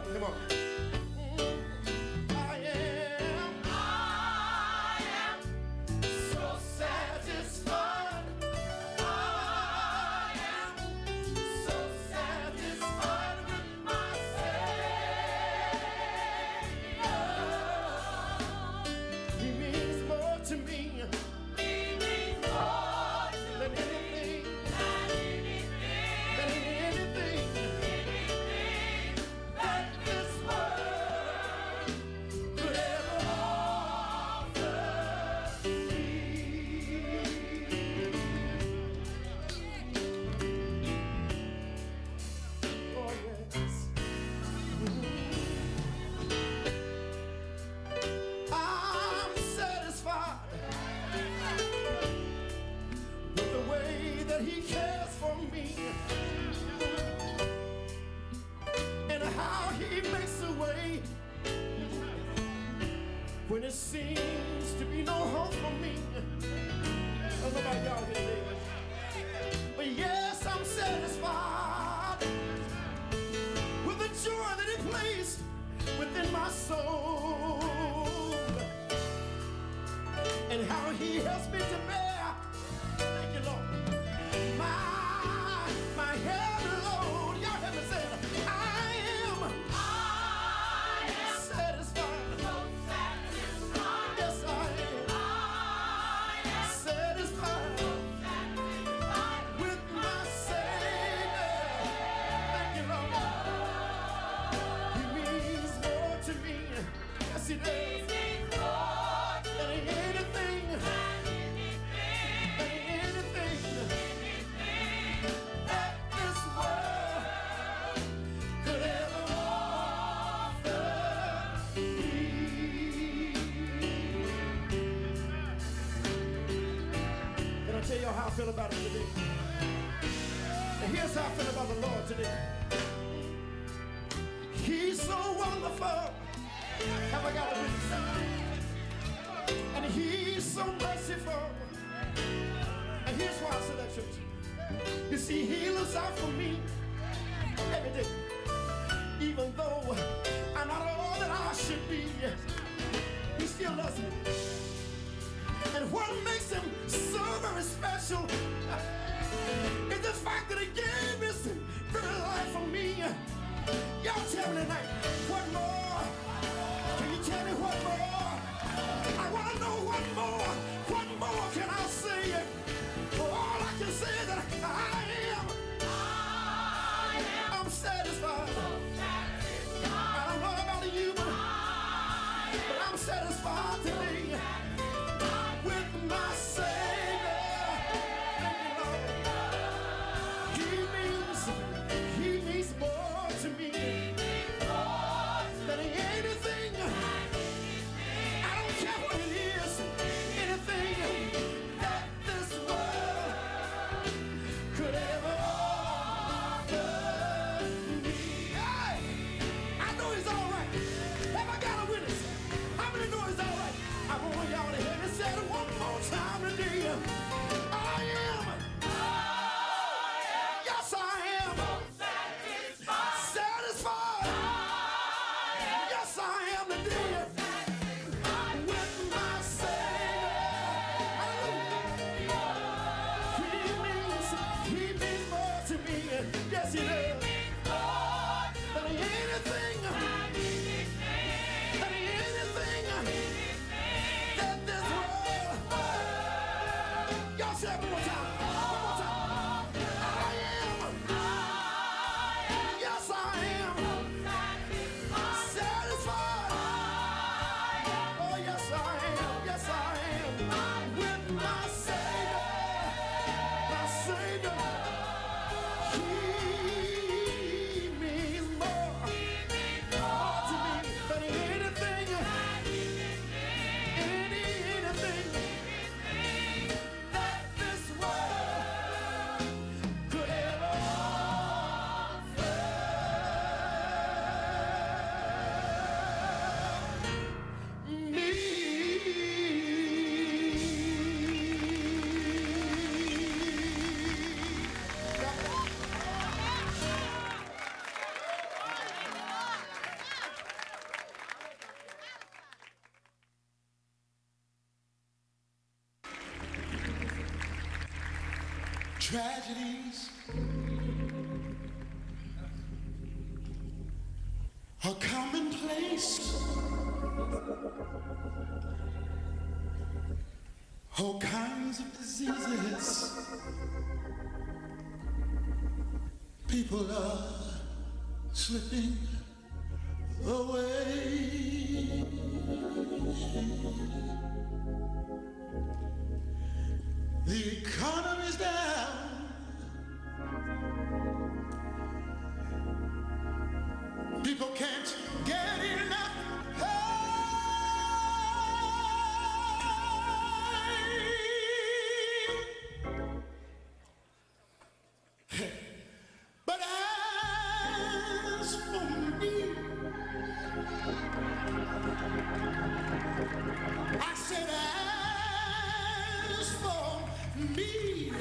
Come on. He cares for me and how he makes a way when it seems to be no hope for me. I don't know about y'all here today, but yes, I'm satisfied with the joy that he placed within my soul and how he helps me to bear. Thank you, Lord. My head alone, y'all have me say it. I am satisfied. So satisfied. Yes, I am satisfied. So satisfied with my Savior. Thank you, Lord. He means more to me. Yes, he does. Tell y'all how I feel about him today. And here's how I feel about the Lord today. He's so wonderful. Have I got a witness? And he's so merciful. And here's why I said that, church. You see, he looks out for me every day. Even though I'm not all that I should be, he still loves me. And what makes him so very special is the fact that he gave his very life for me. Y'all tell me tonight, what more? Can you tell me what more? I want to know what more. What more can I say? All I can say is that I'm satisfied. I don't know about you, but I'm satisfied today. My Savior, he means more to me. Tragedies are commonplace. All kinds of diseases. People are slipping away. The economy's down. People can't get enough pay. But as for me, I said as for me,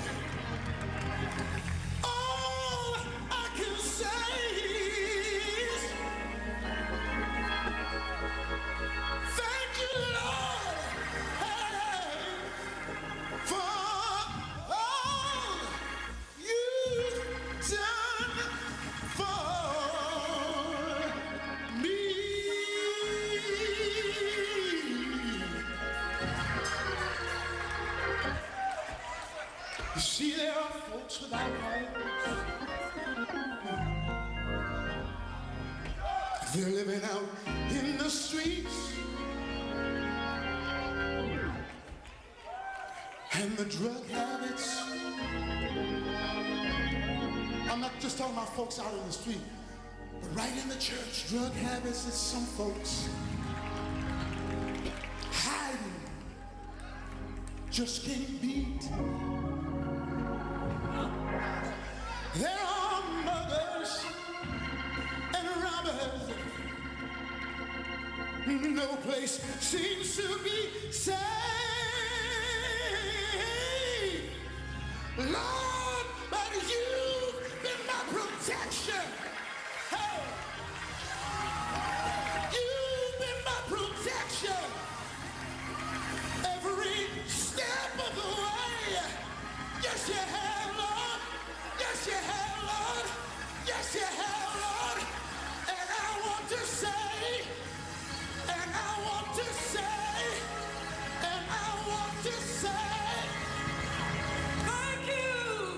all I can say is thank you, Lord, for all you've done for me. You see, there are folks without homes. They're living out in the streets. And the drug habits. I'm not just talking about folks out in the street, but right in the church, drug habits that some folks hiding just can't beat. There are muggers and robbers. No place seems to be safe. Lord, but you've been my protection. Hey, you've been my protection. Every step of the way. Yes, you have, Lord. Yes, you have, Lord. Yes, you have, Lord. And I want to say, and I want to say, and I want to say, thank you.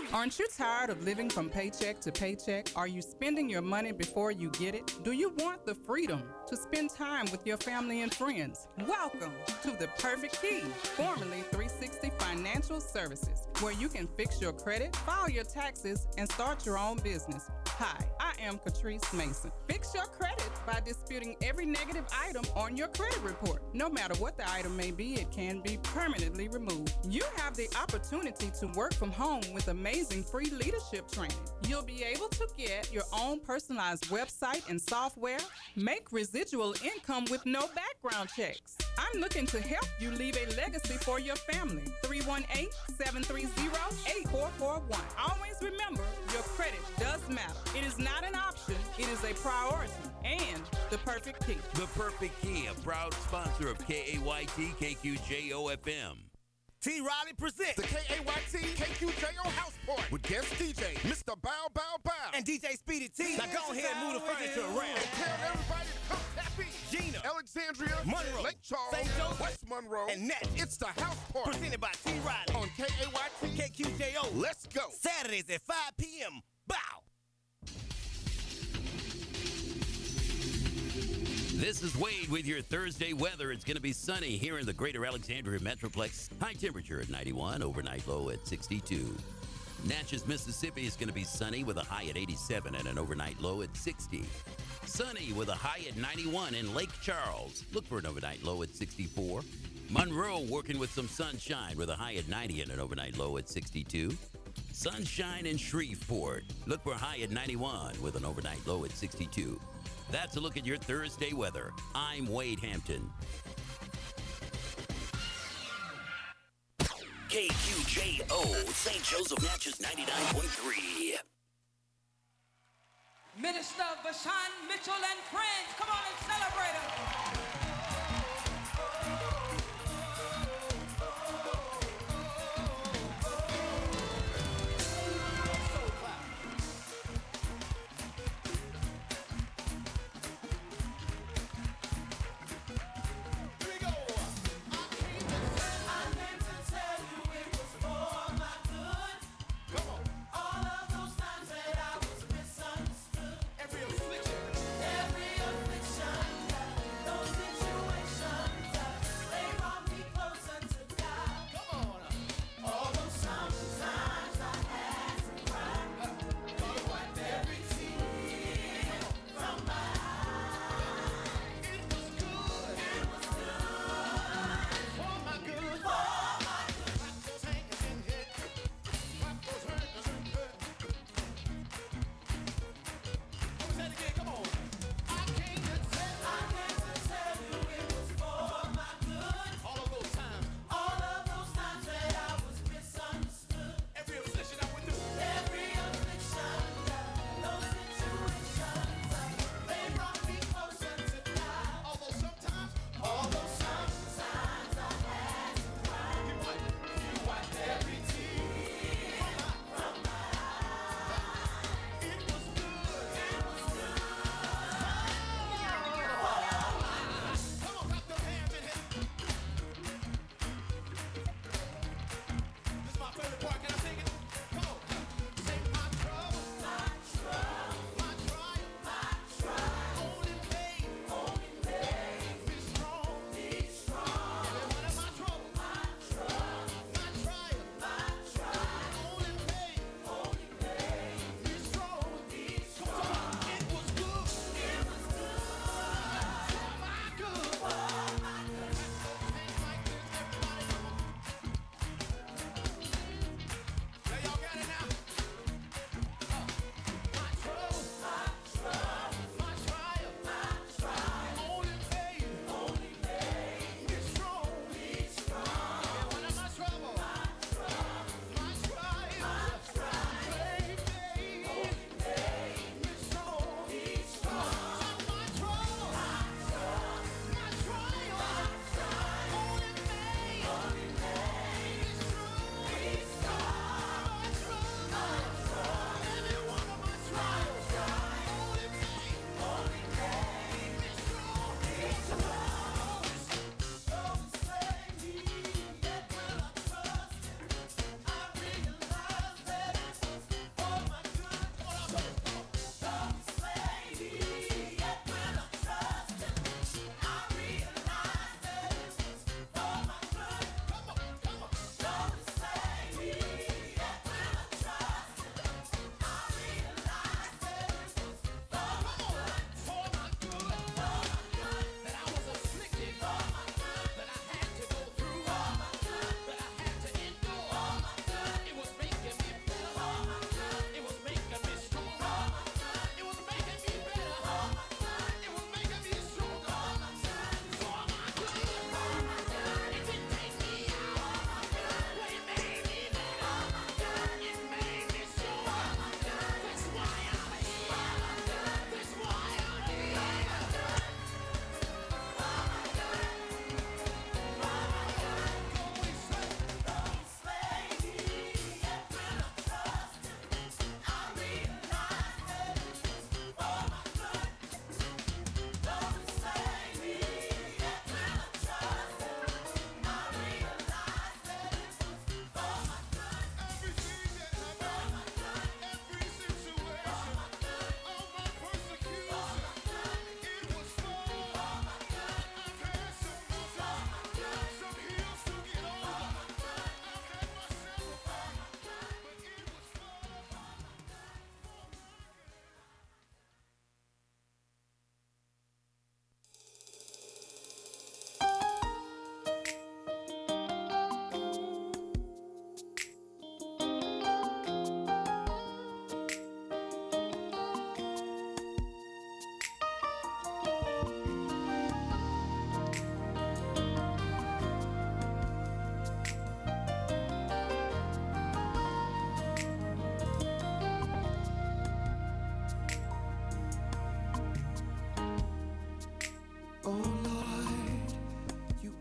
Aren't you tired of living from paycheck to paycheck? Are you spending your money before you get it? Do you want the freedom to spend time with your family and friends? Welcome to The Perfect Key, formerly 360 Financial Services, where you can fix your credit, file your taxes, and start your own business. Hi, I am Catrice Mason. Fix your credit by disputing every negative item on your credit report. No matter what the item may be, it can be permanently removed. You have the opportunity to work from home with amazing free leadership training. You'll be able to get your own personalized website and software, make residual income with no background checks. I'm looking to help you leave a legacy for your family. 318-730-8441. Always remember, your credit does matter. It is not an option, it is a priority. And The Perfect Key. The Perfect Key, a proud sponsor of KAYT KQJO FM. T. Riley presents the KAYT KQJO House Party with guest DJ Mr. Bow Bow Bow and DJ Speedy T. Now go ahead and move the furniture around. And tell everybody to come tap in. Gina, Alexandria, Monroe, Lake Charles, St. Joseph, West Monroe, and Natchez. It's the House Party Presented by T. Riley on KAYT KQJO. Let's go. Saturdays at 5 p.m. Bow. This is Wade with your Thursday weather. It's going to be sunny here in the greater Alexandria Metroplex. High temperature at 91, overnight low at 62. Natchez, Mississippi is going to be sunny with a high at 87 and an overnight low at 60. Sunny with a high at 91 in Lake Charles. Look for an overnight low at 64. Monroe working with some sunshine with a high at 90 and an overnight low at 62. Sunshine in Shreveport. Look for a high at 91 with an overnight low at 62. That's a look at your Thursday weather. I'm Wade Hampton. KQJO, St. Joseph Natchez 99.3. Minister Vashawn Mitchell and friends, come on and celebrate them. Every affliction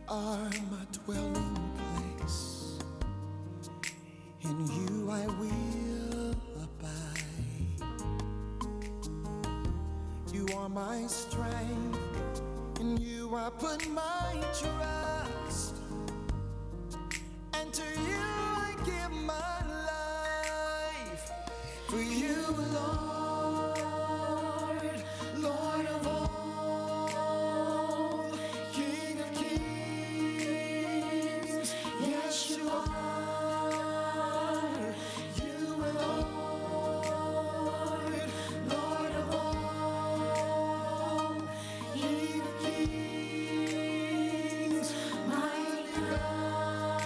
are my dwelling place. In you I will abide. You are my strength. In you I put my trust. And to you I give my life. For you, Lord, Lord of all, King of kings, yes you are. You alone, Lord of all, King of kings, mighty God.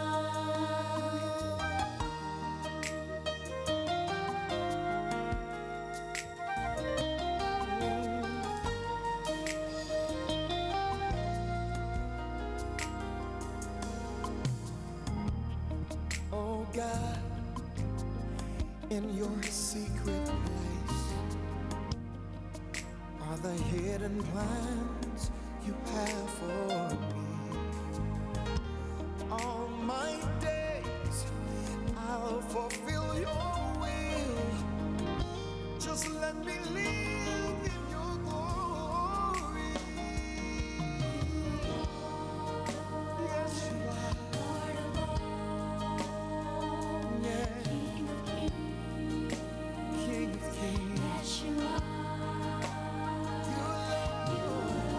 Oh God, in your secret place are the hidden plans you have for me. All my days I'll fulfill your will. Just let me live in your glory. Yes, you are. Yeah. King of kings. Yes, you are. You alone.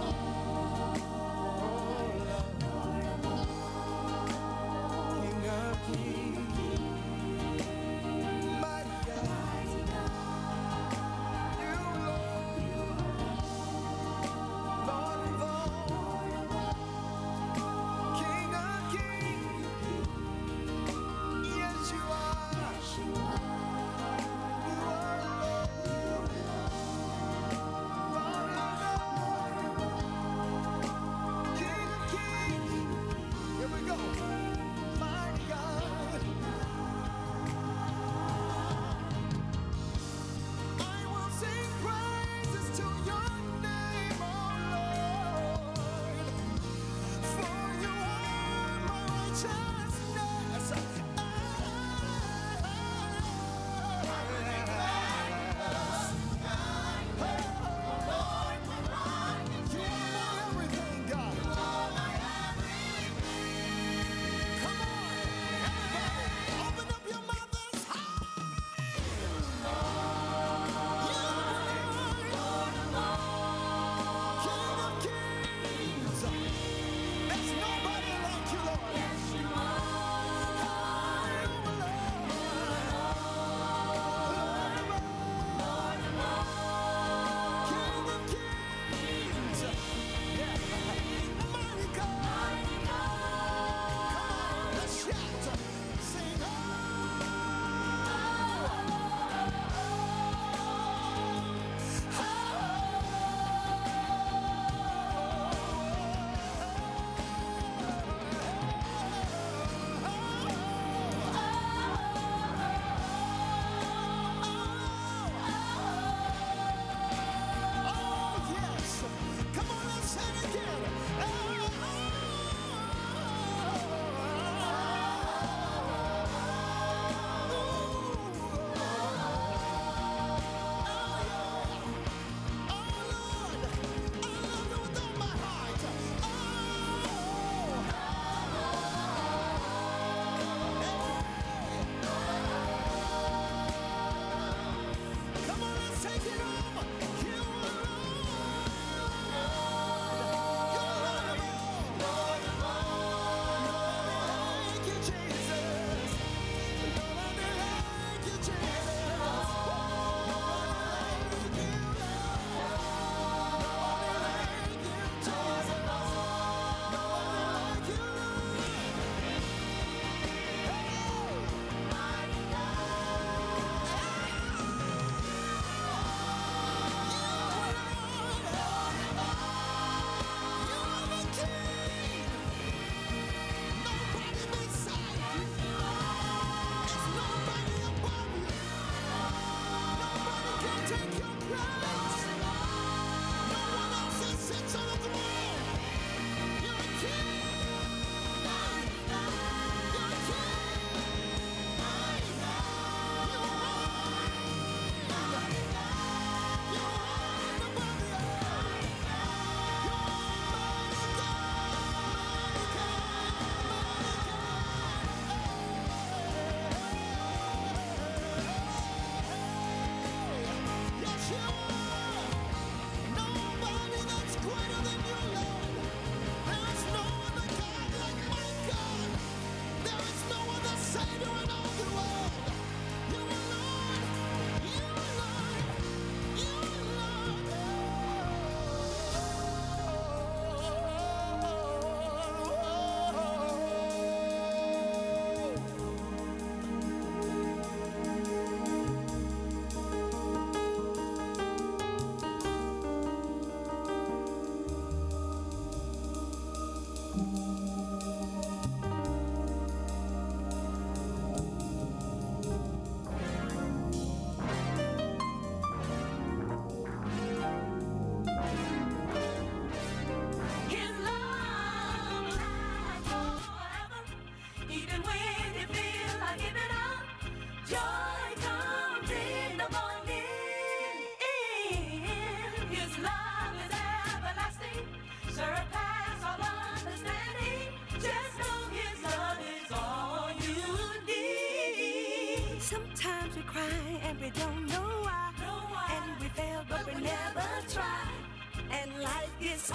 Sometimes we cry and we don't know why. And we fail but we never try. And life gets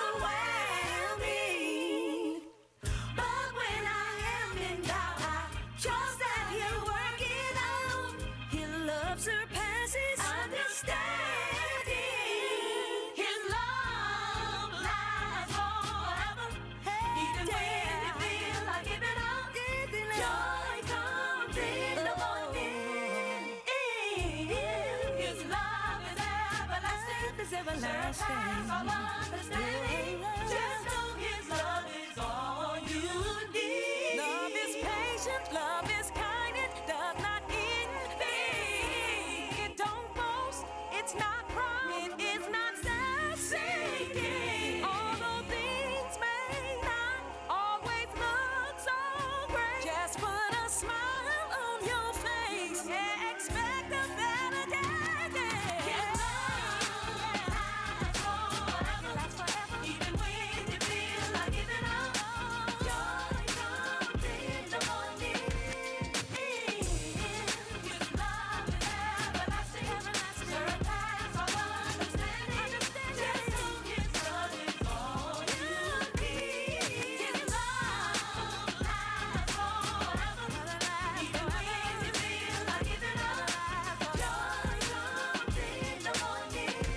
overwhelming. But when I am in doubt, I trust that He'll work it out. His love surpasses understanding. His love lasts forever. Even when you feel like giving up, joy comes in the morning. His love is everlasting. Surpass all understanding. Just know His love is all you need. Love is patient, love is kind, it does not envy. It don't boast, it's not proud, it is not self-seeking. Although things may not always look so great, just put a smile on your face and expect a better day. Lasts forever. Even when you feel like giving up, joy comes in the morning. His love is everlasting. Surpass all understanding. Just know His love is all you need. His love lasts forever. Even when you feel like giving up, joy comes in the morning. His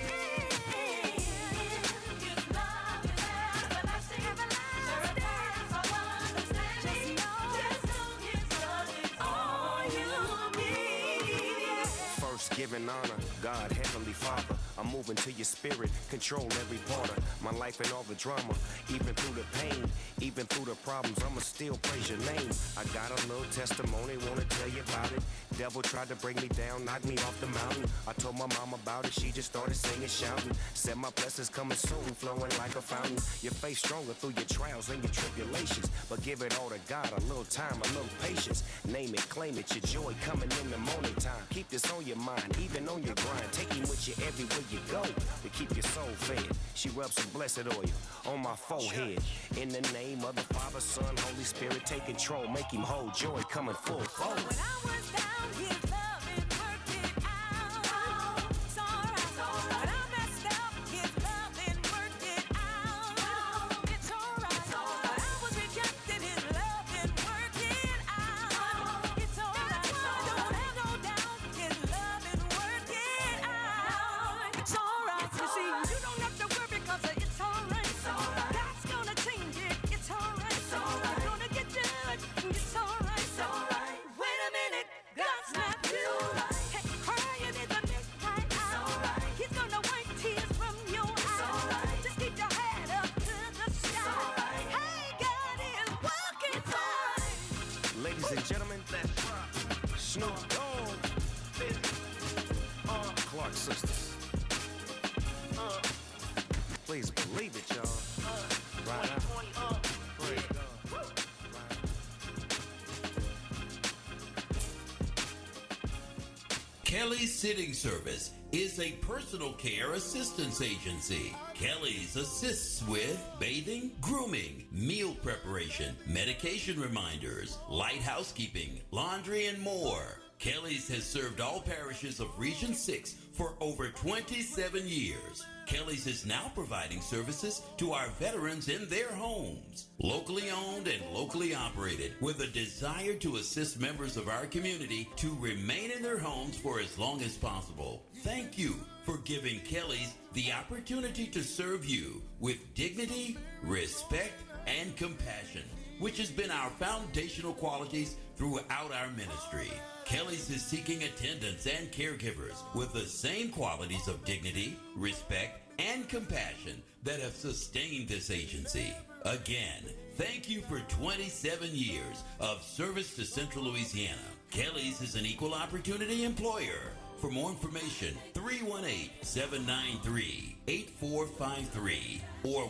love is everlasting. Surpass all understanding. Just know His love is all you need. First, giving honor, God, Heavenly Father. I'm moving to your spirit, control every part of my life and all the drama. Even through the pain, even through the problems, I'ma still praise your name. I got a little testimony, wanna tell you about it. Devil tried to bring me down, knock me off the mountain. I told my mom about it, she just started singing, shouting. Said my blessings coming soon, flowing like a fountain. Your faith stronger through your trials and your tribulations. But give it all to God, a little time, a little patience. Name it, claim it, your joy coming in the morning time. Keep this on your mind, even on your grind. Take Him with you everywhere you go to keep your soul fed. She rubs some blessed oil on my forehead. In the name of the Father, Son, Holy Spirit, take control, make Him whole, joy coming full forward. When I was down, His love it worked it out. It's alright. When I messed up, His love it worked it out. It's alright. When I was rejected, His love it worked it out. It's alright. Don't have no doubt, His love it worked it out. It's alright. You see, you don't have to worry 'cause it's alright. God's gonna change it. It's alright. You're gonna get through it. It's alright. Wait a minute, God's not through. Hey, crying in the midnight hour. He's gonna wipe tears from your eyes. Just keep your head up to the sky. Hey, God is working fine. Ladies and gentlemen, Snoop Dogg, Clark Sisters. Please believe it, y'all. Right now. Praise God. Kelly's Sitting Service is a personal care assistance agency. Kelly's assists with bathing, grooming, meal preparation, medication reminders, light housekeeping, laundry, and more. Kelly's has served all parishes of Region 6 for over 27 years. Kelly's is now providing services to our veterans in their homes. Locally owned and locally operated, with a desire to assist members of our community to remain in their homes for as long as possible. Thank you for giving Kelly's the opportunity to serve you with dignity, respect, and compassion, which has been our foundational qualities throughout our ministry. Kelly's is seeking attendants and caregivers with the same qualities of dignity, respect, and compassion that have sustained this agency. Again, thank you for 27 years of service to Central Louisiana. Kelly's is an equal opportunity employer. For more information, 318-793-8453 or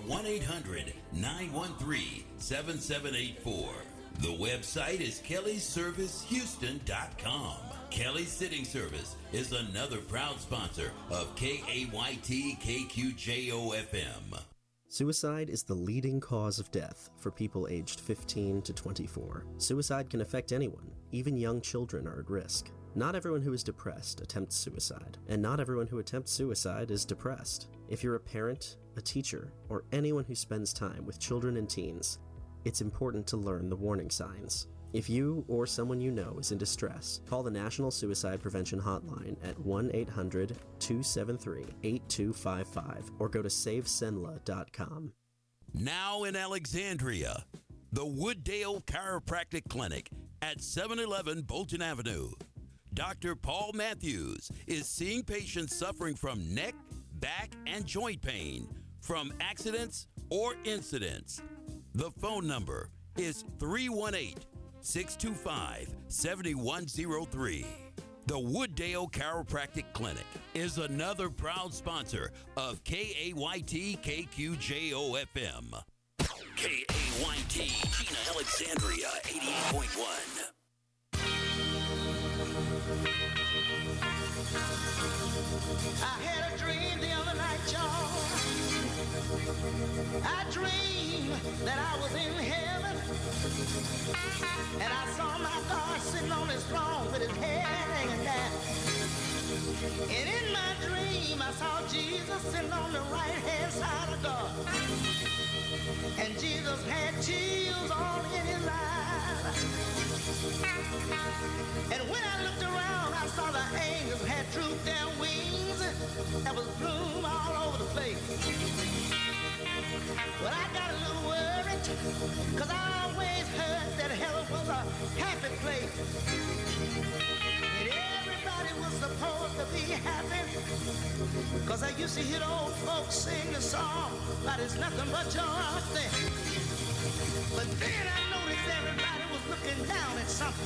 1-800-913-7784. The website is kellysservicehouston.com. Kelly's Sitting Service is another proud sponsor of KAYT KQJO FM. Suicide is the leading cause of death for people aged 15 to 24. Suicide can affect anyone, even young children are at risk. Not everyone who is depressed attempts suicide, and not everyone who attempts suicide is depressed. If you're a parent, a teacher, or anyone who spends time with children and teens, it's important to learn the warning signs. If you or someone you know is in distress, call the National Suicide Prevention Hotline at 1-800-273-8255 or go to SaveSenla.com. Now in Alexandria, the Wooddale Chiropractic Clinic at 711 Bolton Avenue. Dr. Paul Matthews is seeing patients suffering from neck, back, and joint pain from accidents or incidents. The phone number is 318-625-7103. The Wooddale Chiropractic Clinic is another proud sponsor of KAYT KQJO-FM. KAYT, Gina Alexandria, 88.1. I had a dream the other night, y'all. I dreamed that I was in heaven, and I saw my God sitting on his throne with his head hanging down. And in my dream, I saw Jesus sitting on the right-hand side of God. And Jesus had chills all in his eyes. And when I looked around, I saw the angels had drooped their wings that was bloom all over the place. Well, I got a little worried, because I always heard that heaven was a happy place. And everybody was supposed to be happy, because I used to hear the old folks sing the song, but it's nothing but joy up there. But then I noticed everybody was looking down at something.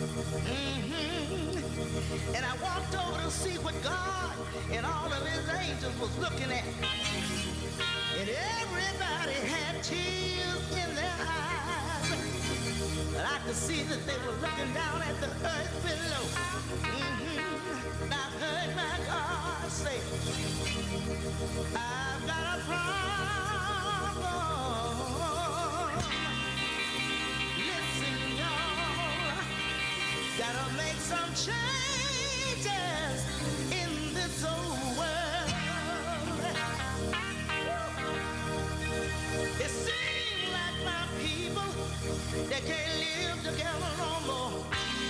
And I walked over to see what God and all of his angels was looking at. And everybody had tears in their eyes. But I could see that they were looking down at the earth below. And I heard my God say, I've got a problem. Listen, y'all, gotta make some changes in this old world. It seems like my people, they can't live together no more.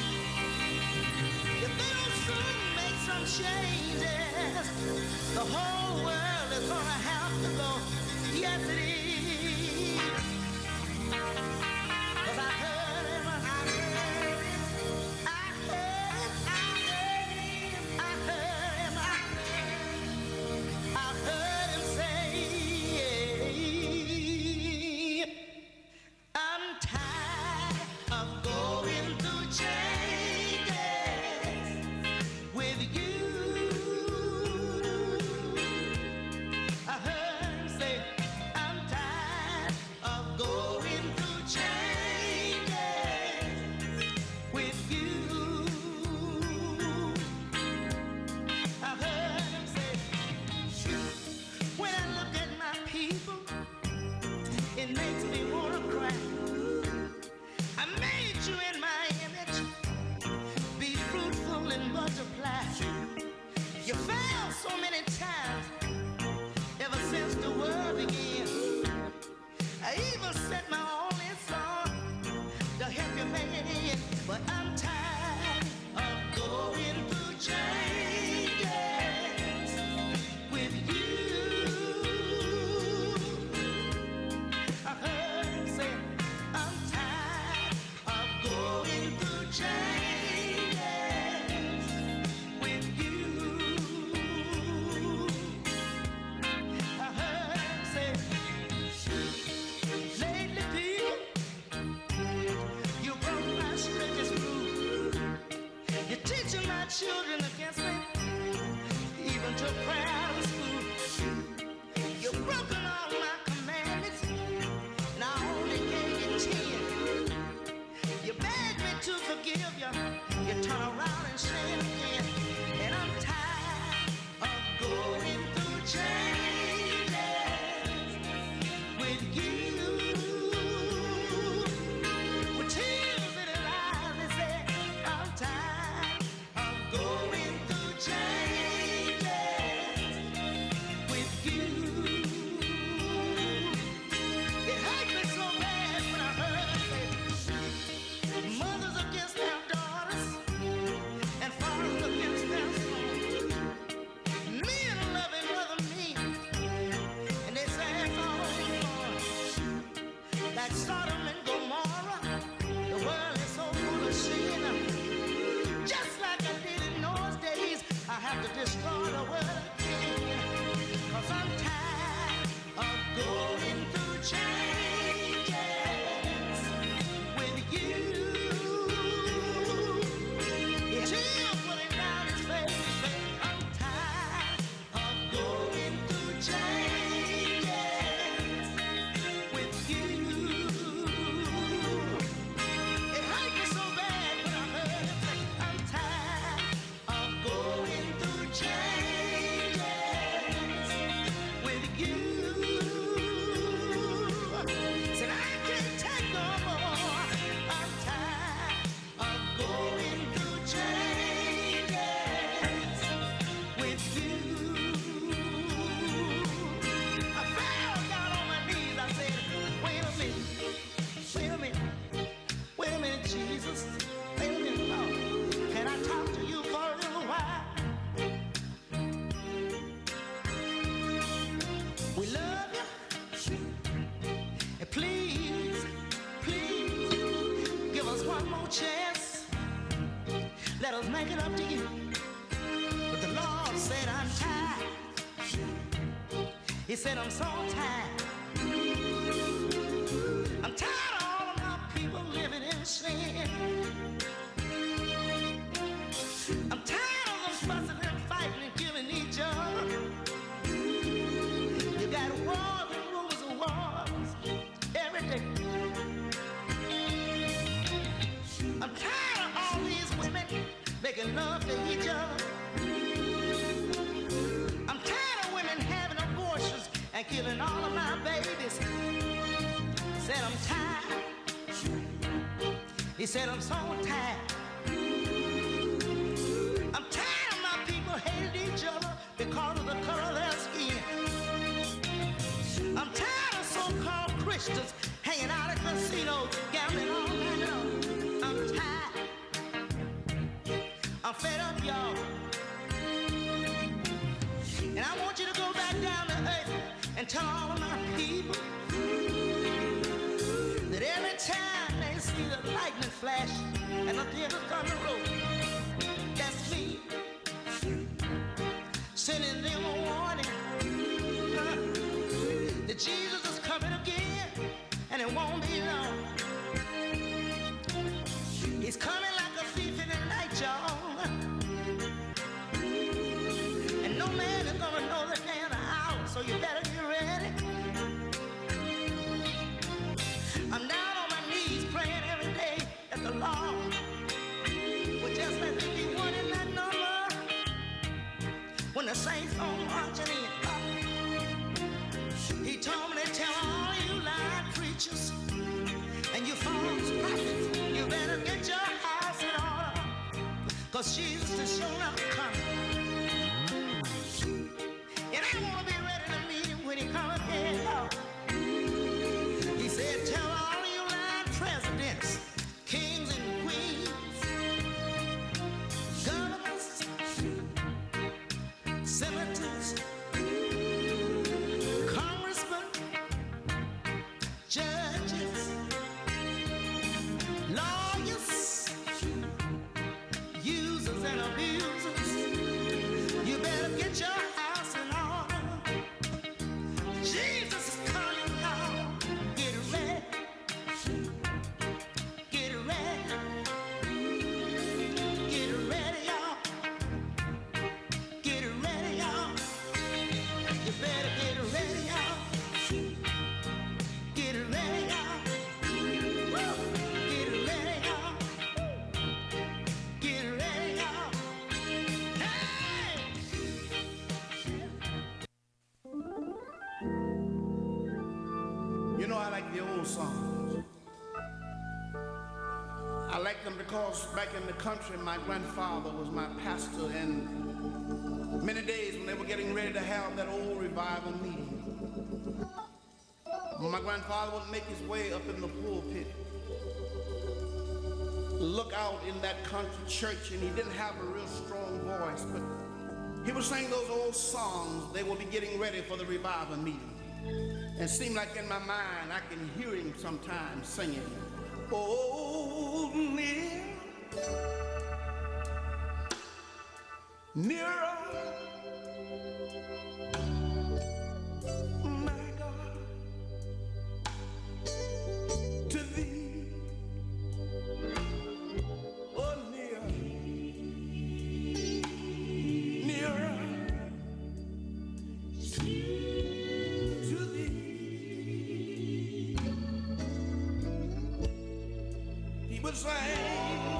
If they don't soon make some changes, the whole world is gonna have to go. Yes, it is. 'Cause I heard him, I heard him, I heard him say, I'm tired of going through changes with you. I heard him say, I'm tired of going through changes with you. I heard him say, when I look at my people, it makes me want to cry. I made you in my image. Be fruitful and multiply. You failed so many times ever since the world began. I even sent my only son to help you make it in. But I'm tired of going through changes with you. I heard him say, I'm tired of going through changes with you. I heard him say, lately like Sodom and Gomorrah. The world is so full of sin. Just like I did in those days, I have to destroy the world again. 'Cause I'm tired of going through changes with you. Yeah, chill putting down his face. I'm tired of going through changes with you. It hurt me so bad when I heard him say, I'm tired of going through changes with you. Said I can't take no more. I'm tired of going through changes with you. I fell down on my knees. I said, wait a minute, wait a minute, wait a minute, Jesus. Wait a minute, Lord. Can I talk to you for a little while? We love you. And please, please, give us one more chance. Let us make it up to you. But the Lord said, I'm tired. He said, I'm so tired. I'm tired of all of my people living in sin. I'm tired of them fussing and fighting and killing each other. You got wars and rumors of wars every day. I'm tired of all these women making love to each other. I'm tired of women having abortions and killing all of my babies. Said I'm tired. He said I'm so tired. I'm tired of my people hating each other because of the color of their skin. I'm tired of so-called Christians hanging out at casinos, gambling all night long. I'm tired. I'm fed up, y'all. And I want you to go back down to earth and tell all of my people that every time they see the lightning flash and the theater thunder roll, that's me sending them a warning that Jesus is coming again and it won't be long. He's coming like a thief in the night, y'all. And no man is gonna know the day or the hour, so you better get ready. I'm down on my knees praying every day that the Lord would just let me be one in that number when the saints go marching in. He told me to tell all you lying preachers and you false prophets, you better get your house in order, 'cause Jesus is sure enough coming. And I want to be ready to meet him when he comes again, Lord. He said, tell all you lying presidents, kings and queens, governors, senators, congressmen, judges, lawyers, users and abusers. You better get your house in order. Jesus is coming, y'all. Get ready. Get ready. Get ready, y'all. Get ready, y'all. You better get ready, y'all. Get ready, y'all. Woo. Get ready, y'all. Get ready, y'all. Hey! You know I like the old songs. I like them because back in the country, my grandfather was my pastor, and many days when they were getting ready to have that old revival meeting, my grandfather would make his way up in the pulpit, look out in that country church, and he didn't have a real strong voice, but he would sing those old songs. They will be getting ready for the revival meeting. And it seems like in my mind I can hear him sometimes singing, oh, nearer, my God, to thee, oh, nearer, to thee. He would sing.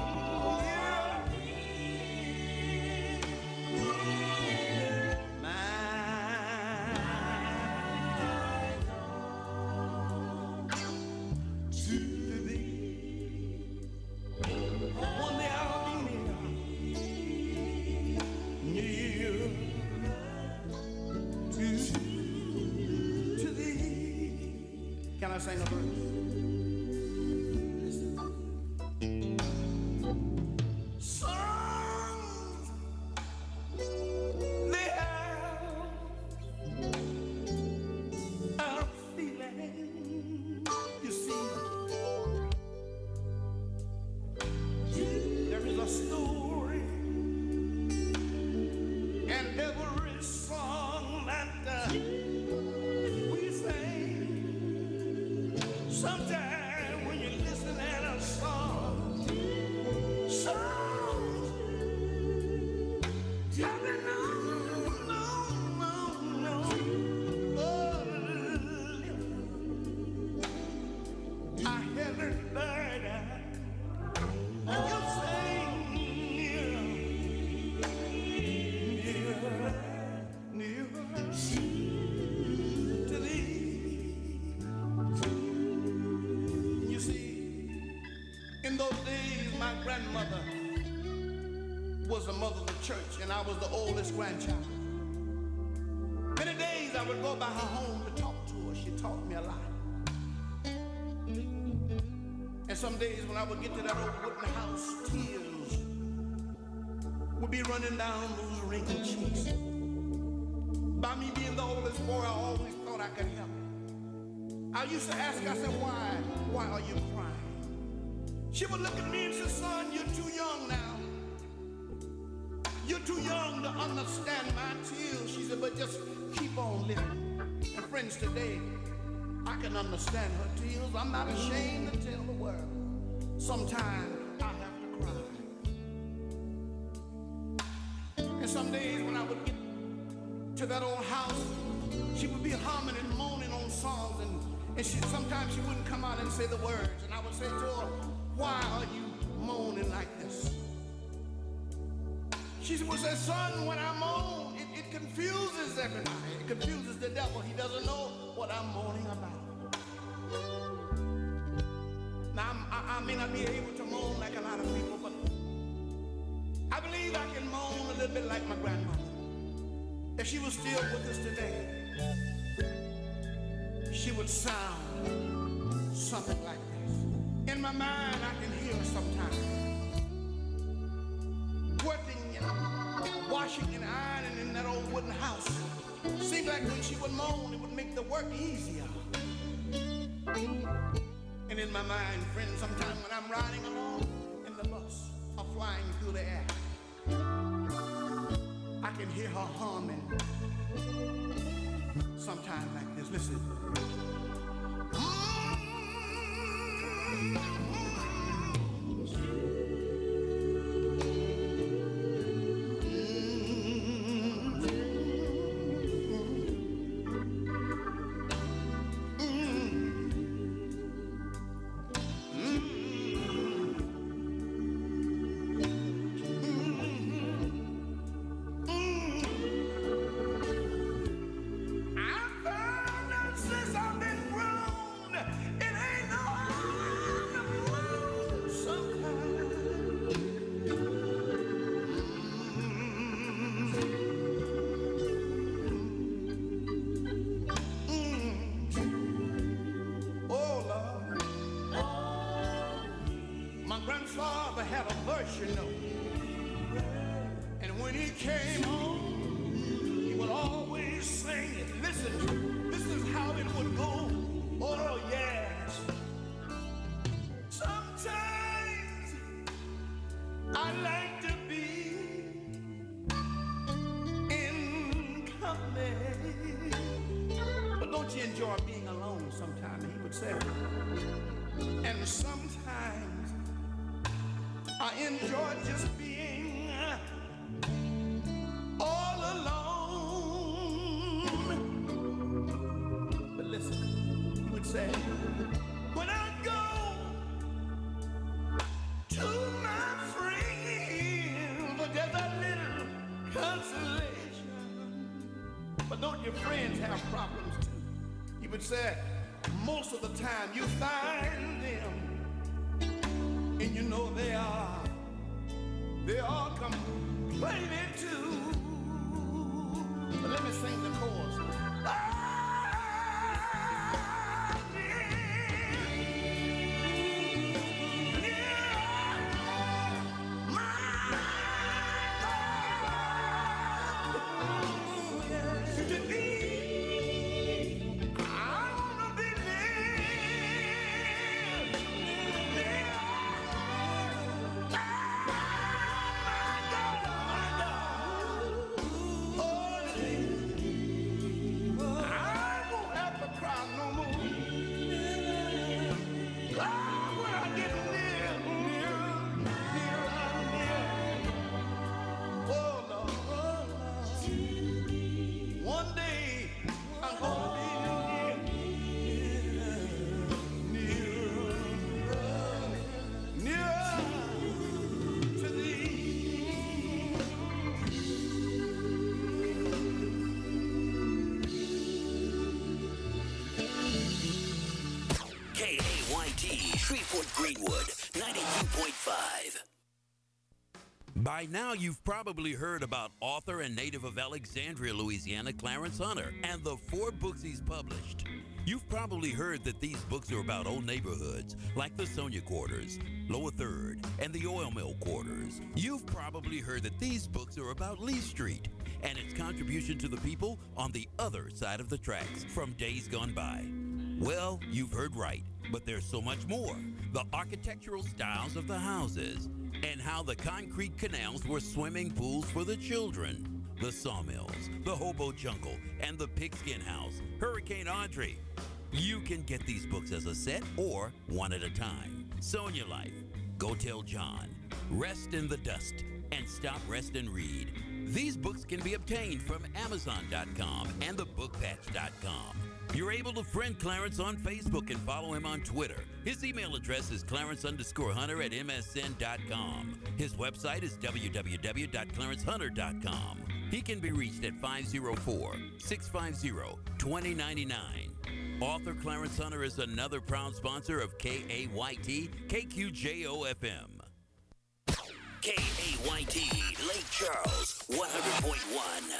Can I sing a verse? Songs they have a feeling. You see, there is a story, and every song that we sing. Sometimes when you listen at a song, you no. I haven't heard you sing near to thee. You see, in those days, my grandmother was the mother of the church, and I was the oldest grandchild. Many days I would go by her home to talk to her. She taught me a lot. And some days when I would get to that old wooden house, tears would be running down those wrinkled cheeks. By me being the oldest boy, I always thought I could help. I used to ask her, I said, why are you crying? She would look at me and say, son, you're too young now. You're too young to understand my tears. She said, but just keep on living. And friends, today, I can understand her tears. I'm not ashamed to tell the world. Sometimes I have to cry. And some days when I would get to that old house, she would be humming and moaning on songs, and sometimes she wouldn't come out and say the words. And I would say to her, why are you moaning like this? She would say, son, when I moan, it confuses everybody. It confuses the devil. He doesn't know what I'm moaning about. Now, I may not be able to moan like a lot of people, but I believe I can moan a little bit like my grandmother. If she was still with us today, she would sound something like this. In my mind, I can hear her sometimes working and washing and ironing in that old wooden house. Seemed like when she would moan, it would make the work easier. And in my mind, friends, sometimes when I'm riding along in the bus or flying through the air, I can hear her humming sometimes like this. Listen. Grandfather had a verse, you know. And when he came home, he would always sing it. Listen, this is how it would go. Oh, yes. Sometimes I like to be in company. But don't you enjoy being alone sometimes? He would say. And sometimes I enjoy just being all alone. But listen, he would say, when I go to my friends, but there's a little consolation. But don't your friends have problems too? He would say, most of the time you find them, and you know they are complaining too. But let me sing the chorus. Shreveport Greenwood, 92.5. By now, you've probably heard about author and native of Alexandria, Louisiana, Clarence Hunter, and the 4 books he's published. You've probably heard that these books are about old neighborhoods like the Sonia Quarters, Lower Third, and the Oil Mill Quarters. You've probably heard that these books are about Lee Street and its contribution to the people on the other side of the tracks from days gone by. Well, you've heard right, but there's so much more. The architectural styles of the houses, and how the concrete canals were swimming pools for the children. The sawmills, the hobo jungle, and the pigskin house, Hurricane Audrey. You can get these books as a set or one at a time. Sonia Life, Go Tell John, Rest in the Dust, and Stop, Rest, and Read. These books can be obtained from Amazon.com and thebookpatch.com. You're able to friend Clarence on Facebook and follow him on Twitter. His email address is clarence_hunter@msn.com. His website is www.clarencehunter.com. He can be reached at 504-650-2099. Author Clarence Hunter is another proud sponsor of KAYT KQJO-FM. KAYT, Lake Charles, 100.1.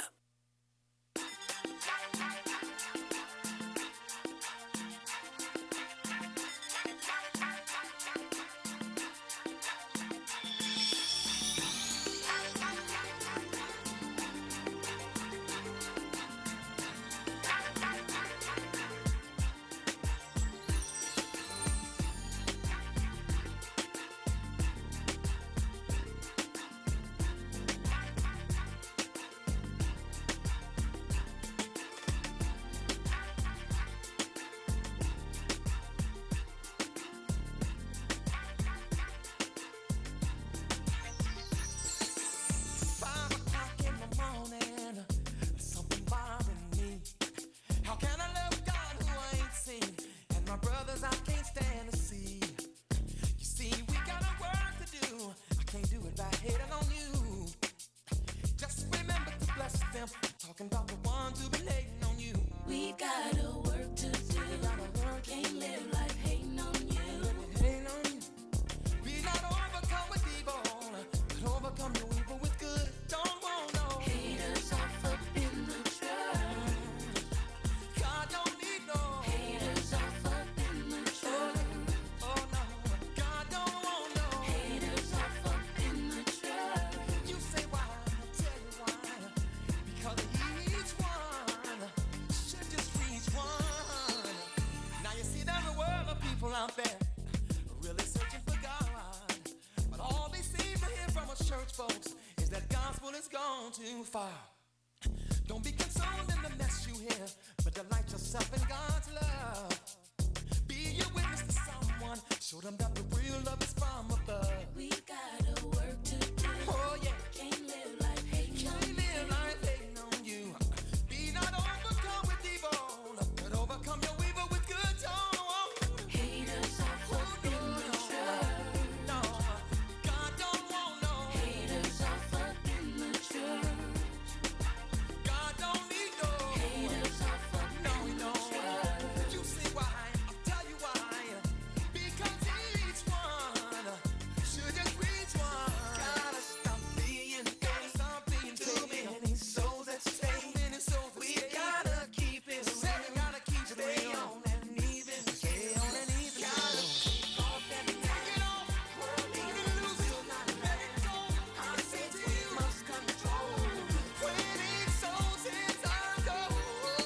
folks is that gospel has gone too far. Don't be consoled in the mess you hear, but delight yourself in God's love. Be a witness to someone, show them that the real love is from above. We got a work to do. Oh yeah. Can't live life hating. Can't live life hating on you. Be not overcome with evil, but overcome your evil with good tone. Haters off up in the church. No, God don't want no Haters off up in the church. God don't need no Haters off up no, in he the don't. church. You see why? I'll tell you why. Because each one should just reach one. Gotta stop being too many souls at stake. We gotta keep it real. Gotta keep it real. And even stay on and even. Gotta keep off and take it off. Leave it loose. Not let it go. I say to you, must control. When each soul's in our goal.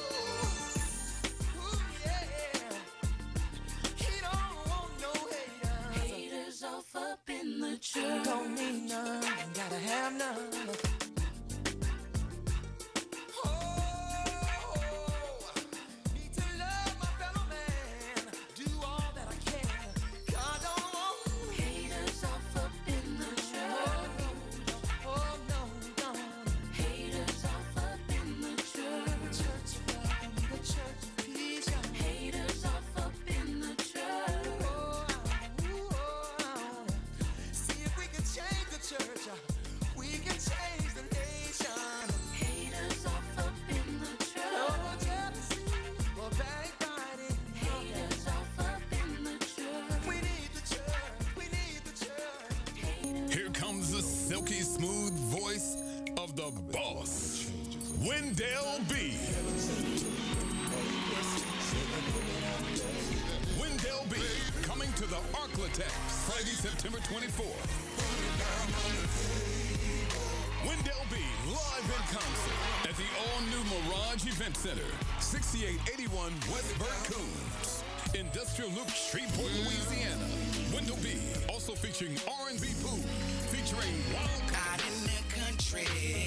Ooh, yeah. He don't want no haters. Haters off up in the church. Don't need none, gotta have none. Need to love my fellow man. Do all that I can. God don't want Haters off up in the church. oh no. Haters off up in the church. Church of love and the church of peace. Haters off up in the church. See if we can change the church. We can change the nation. Haters off up in the No church. more jealousy or backbiting. Haters off up in the church. We need the church. We need the church. Here comes the silky smooth voice of the boss, Wendell B. Wendell B. coming to the Arklatex Friday, September 24th. Wendell B. live in concert at the all-new Mirage Event Center, 6881 West Burke Coombs, Industrial Loop, Shreveport, Louisiana. Wendell B. also featuring R&B Pooh, featuring Wild Out in the country.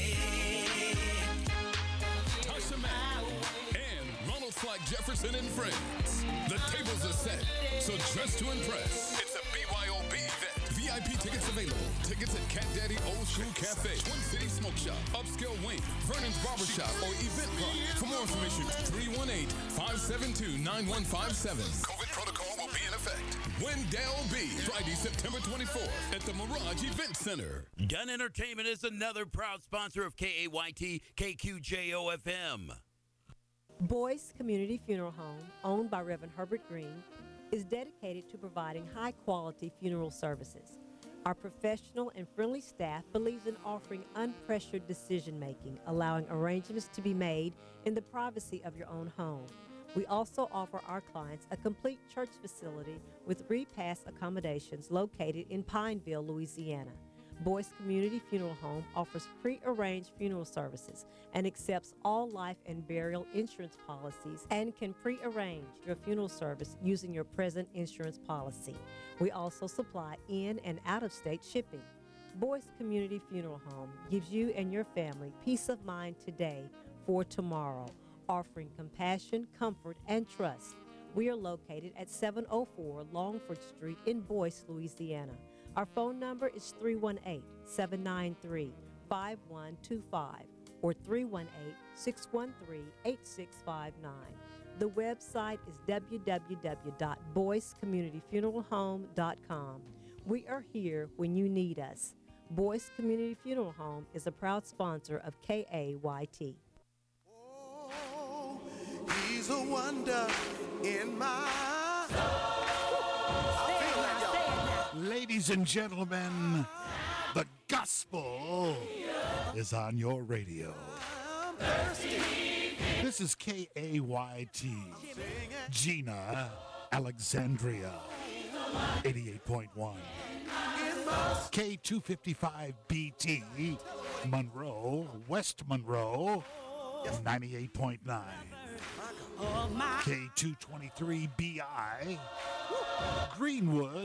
Tasha Mack, and Ronald Slack Jefferson and friends. The tables are set, so dress to impress. It's a BYOB event. VIP tickets available. Tickets at Cat Daddy Old School Cafe, Twin City Smoke Shop, Upscale Wing, Vernon's Barbershop, or Eventbrite. For more information, 318-572-9157. COVID protocol will be in effect. Wendell B. Friday, September 24th at the Mirage Event Center. Gun Entertainment is another proud sponsor of KAYT KQJO FM. Boyce Community Funeral Home, owned by Reverend Herbert Green, is dedicated to providing high-quality funeral services. Our professional and friendly staff believes in offering unpressured decision-making, allowing arrangements to be made in the privacy of your own home. We also offer our clients a complete church facility with repass accommodations located in Pineville, Louisiana. Boyce Community Funeral Home offers pre-arranged funeral services and accepts all life and burial insurance policies and can pre-arrange your funeral service using your present insurance policy. We also supply in and out-of-state shipping. Boyce Community Funeral Home gives you and your family peace of mind today for tomorrow, offering compassion, comfort, and trust. We are located at 704 Longford Street in Boyce, Louisiana. Our phone number is 318-793-5125 or 318-613-8659. The website is www.boycecommunityfuneralhome.com. We are here when you need us. Boyce Community Funeral Home is a proud sponsor of KAYT. He's a wonder in my Ladies and gentlemen, the gospel is on your radio. This is KAYT, Gina, Alexandria, 88.1. K255BT, Monroe, West Monroe, 98.9. K223BI, Greenwood,